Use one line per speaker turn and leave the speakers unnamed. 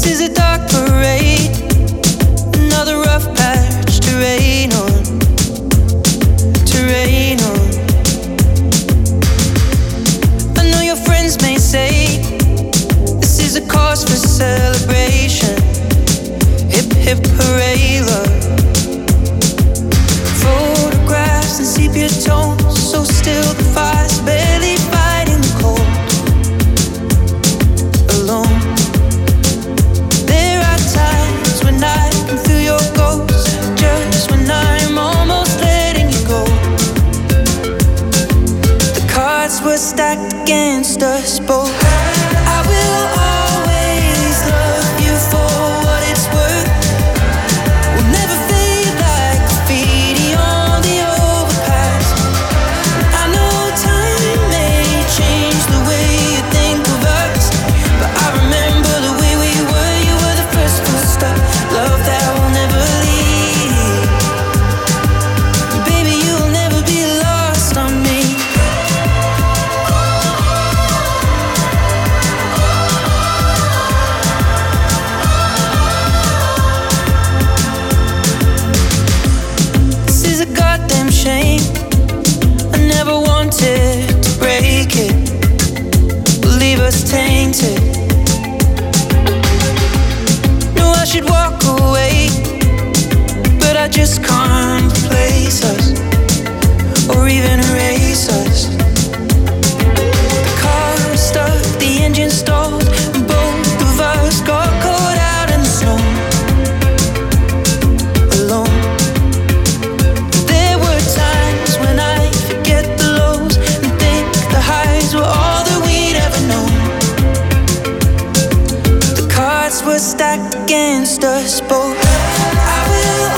is a dark parade, another rough patch to rain on, to rain on. I know your friends may say this is a cause for celebration. Hip hip hooray, love. Photographs and sepia tones, so still the fire's barely fighting the cold. Alone. There are times when I can feel your ghost, just when I'm almost letting you go. The cards were stacked against us both. I will always love you for what it's worth. We'll never fade like graffiti on the overpass. I know time may change the way you think of us, but I remember the way we were. You were the first full stop, love that will never leave. Baby, you'll never be lost on me. This is a goddamn shame. I never wanted to break it, leave us tainted. No, I should walk away, but I just can't replace us or even erase us. The car stuck, the engine stalled, and both of us got caught out in the snow. Alone. There were times when I forget the lows and think the highs were all that we'd ever known. The cards were stacked against us both. I will